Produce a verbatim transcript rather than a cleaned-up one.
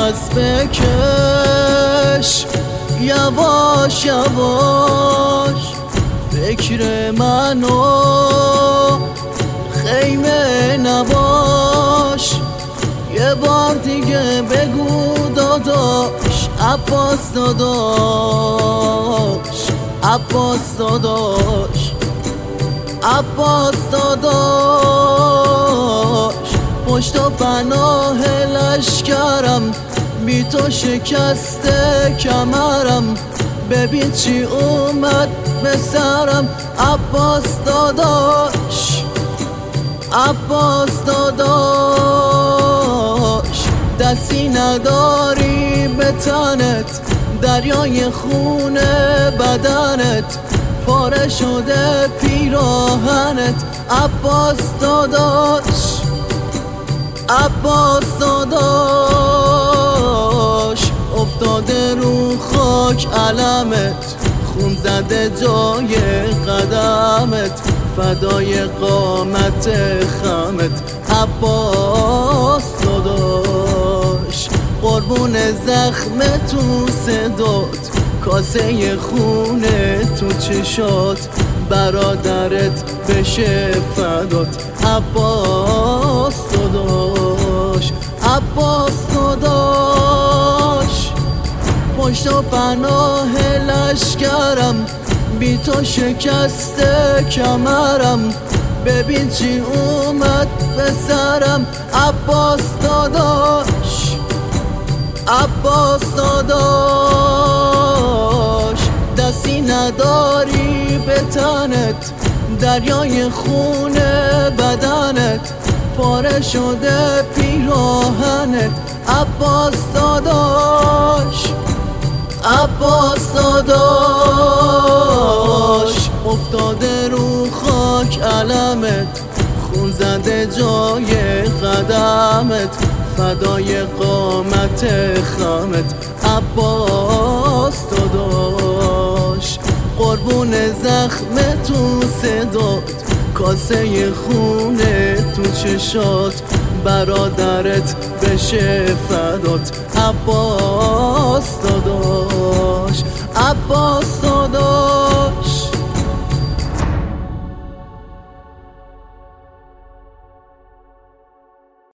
نفس بکش یواش یواش، فکر منو خیمه نباش. یه بار دیگه بگو داداش، عباس داداش، عباس داداش، عباس داداش. پشت و پناه لشکرم، بی تو شکسته کمرم، ببین چی اومد به سرم. عباس داداش، عباس داداش، دستی نداری به تنت، دریای خونه بدنت، پاره شده پیراهنت. عباس داداش، عباس داداش، افتاده رو خاک علمت، خون زده جای قدمت، فدای قامت خمت. عباس داداش، قربون زخم تو صدات، کاسه خونه تو چشات، برادرت بشه فدات. عباس داداش، عباس داداش، پشت و پناه لشکرم، بی تو شکسته کمرم، ببین چی اومد به سرم. عباس داداش، عباس داداش، دستی نداری به تنت، دریای خونه بدنت، پاره شده پیراهنت. عباس داداش، عباس داداش، افتاده رو خاک علمت، خون زده جای قدمت، فدای قامت خمت. عباس داداش، قربون زخم تو صدات، کاسه خونه تو چشات، برادرت بشه فدات. عباس داداش، عباس